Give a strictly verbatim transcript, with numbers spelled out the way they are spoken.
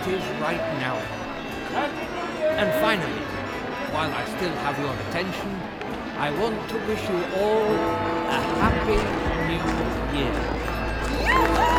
is right now. And finally, while I still have your attention, I want to wish you all a happy new year.